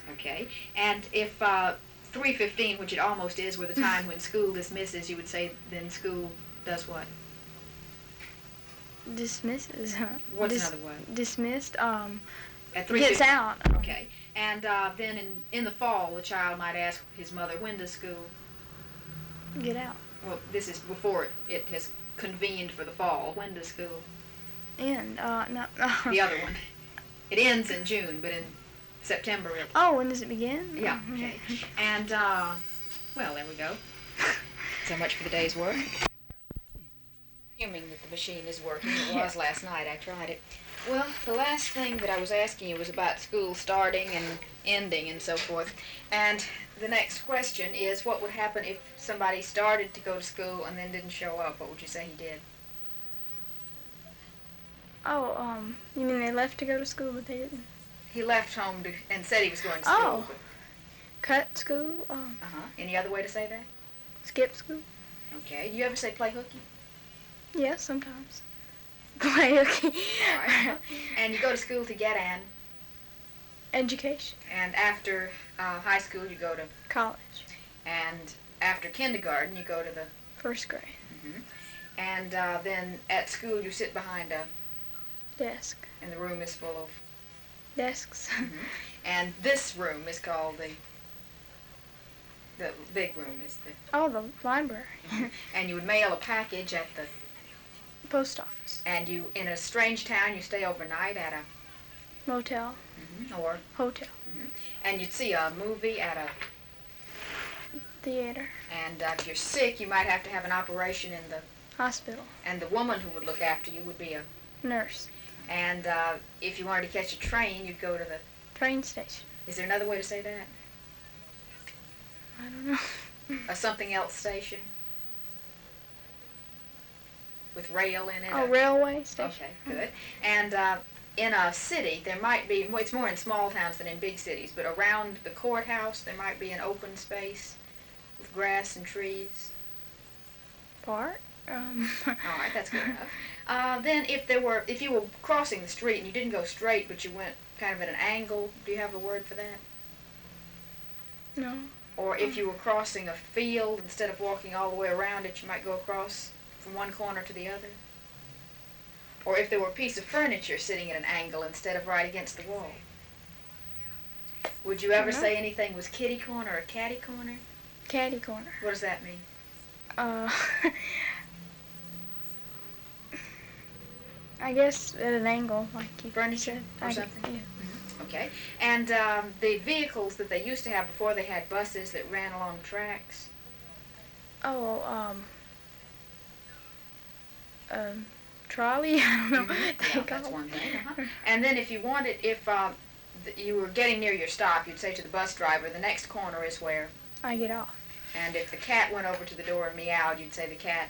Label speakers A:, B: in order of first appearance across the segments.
A: Okay. And if 3:15, which it almost is, were the time when school dismisses, you would say then school does what?
B: Dismisses, huh?
A: What's another word?
B: Dismissed,
A: At
B: gets
A: 3:15.
B: out.
A: Okay. And then in the fall, the child might ask his mother, when does school?
B: Get out.
A: Well, this is before it has convened for the fall. When does school?
B: End. No.
A: The other one. It ends in June, but in September it...
B: Oh, when does it begin?
A: Yeah, okay. And, well, there we go. So much for the day's work. Assuming that the machine is working. It was last night. I tried it. Well, the last thing that I was asking you was about school starting and ending and so forth. And the next question is, what would happen if somebody started to go to school and then didn't show up? What would you say he did?
B: Oh, you mean they left to go to school, but they didn't?
A: He left home and said he was going to school.
B: Oh. Cut school?
A: Any other way to say that?
B: Skip school?
A: Okay. Do you ever say play hooky?
B: Yeah, sometimes. Play hooky.
A: All right. And you go to school to get an...
B: Education.
A: And after high school, you go to...
B: College.
A: And after kindergarten, you go to the...
B: First grade.
A: Mm-hmm. And then at school, you sit behind a...
B: Desk.
A: And the room is full of...
B: Desks.
A: Mm-hmm. And this room is called the big room is the...
B: Oh, the library.
A: Mm-hmm. And you would mail a package at the...
B: Post office.
A: And you, in a strange town, you stay overnight at a...
B: Motel.
A: Mm-hmm. Or...
B: Hotel.
A: Mm-hmm. And you'd see a movie at a...
B: Theater.
A: And if you're sick, you might have to have an operation in the...
B: Hospital.
A: And the woman who would look after you would be a...
B: Nurse.
A: And if you wanted to catch a train, you'd go to the...
B: Train station.
A: Is there another way to say that?
B: I don't know.
A: A something else station? With rail in it?
B: Oh, railway station.
A: Okay, good. And in a city, there might be... Well, it's more in small towns than in big cities, but around the courthouse, there might be an open space with grass and trees.
B: Park?
A: All right, that's good enough. Then if you were crossing the street and you didn't go straight, but you went kind of at an angle, do you have a word for that?
B: No.
A: Or if you were crossing a field, instead of walking all the way around it, you might go across from one corner to the other. Or if there were a piece of furniture sitting at an angle instead of right against the wall. Would you ever say anything was kitty corner or catty corner?
B: Catty corner.
A: What does that mean?
B: I guess at an angle, like you
A: Furniture
B: said.
A: or something?
B: Yeah.
A: Mm-hmm. Okay. And the vehicles that they used to have before they had buses that ran along tracks?
B: Oh, trolley? I don't know.
A: Mm-hmm. Yeah, that's one thing. And then if you you were getting near your stop, you'd say to the bus driver, the next corner is where?
B: I get off.
A: And if the cat went over to the door and meowed, you'd say the cat?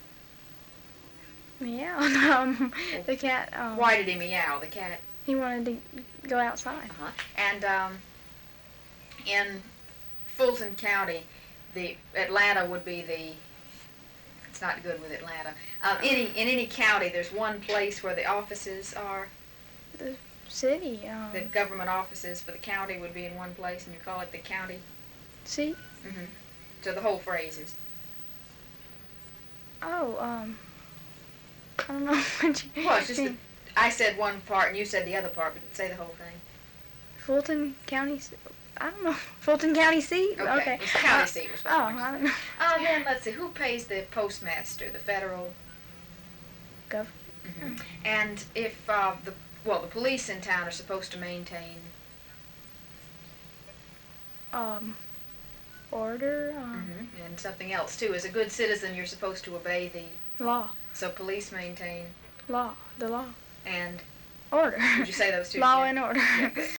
B: Meow. The cat.
A: Why did he meow, the cat?
B: He wanted to go outside.
A: And in Fulton County, the Atlanta would be the... It's not good with Atlanta. In any county, there's one place where the offices are.
B: The city.
A: The government offices for the county would be in one place, and you call it the county?
B: Seat?
A: Mm-hmm. So the whole phrase is...
B: Oh, I don't know what you...
A: Well, it's just that I said one part and you said the other part, but say the whole thing.
B: Fulton County... I don't know. Fulton County seat?
A: Okay. It's county seat was what
B: I don't know.
A: Then let's see. Who pays the postmaster? The federal...
B: Government.
A: Mm-hmm. And if the police in town are supposed to maintain...
B: Order.
A: And something else, too. As a good citizen, you're supposed to obey the...
B: Law.
A: So police maintain...
B: Law. The law.
A: And...
B: Order.
A: Would you say those two?
B: Law and order.
A: Yeah, good.